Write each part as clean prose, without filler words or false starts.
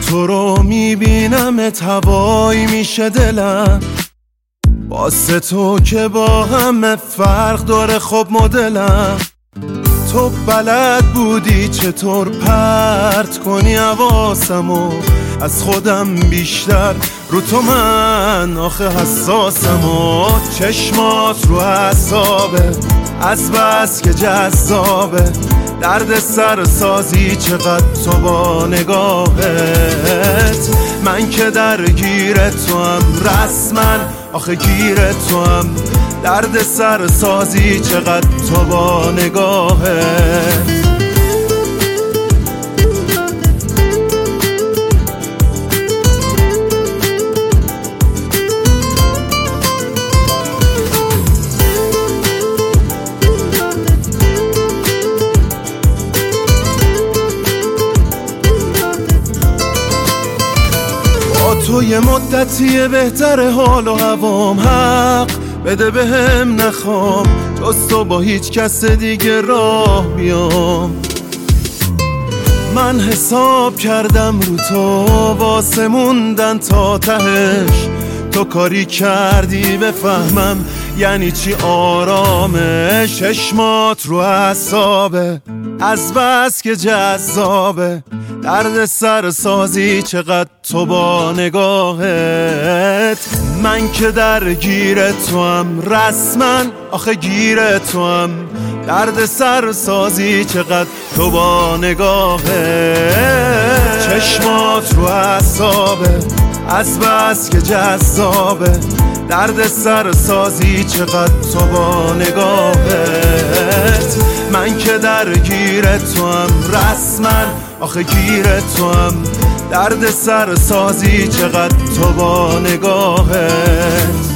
تو رو میبینم هوایی میشه دلم، واسه تو که با همه فرق داره خب مدلم. تو بلد بودی چطور پرت کنی حواسمو، از خودم بیشتر رو تو من آخه حساسم. و چشمات رو اعصابه از بس که جذابه، درد سر سازی چقدر تو با نگاهت. من که درگیر تو هم رسما آخه گیر تو هم، درد سر سازی چقدر تو با نگاهت. تو یه مدتیه بهتره حال و هوام، حق بده بهم نخوام جز تو با هیچ کس دیگه راه بیام. من حساب کردم رو تو واسه موندن تا تهش، تو کاری کردی بفهمم یعنی چی آرامش. چشمات رو اعصابه از بس که جذابه، درد سر سازی چقدر تو با نگاهت. من که درگیر تو هم رسما آخه گیر تو هم، درد سر سازی چقدر تو با نگاهت. چشمات رو اعصابه از بس که جذابه، درد سر سازی چقدر تو با نگاهت. من که درگیر تو هم رسما آخه گیر تو هم، درد سر سازی چقدر تو با نگاهت.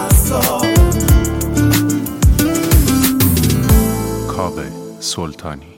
سلطانی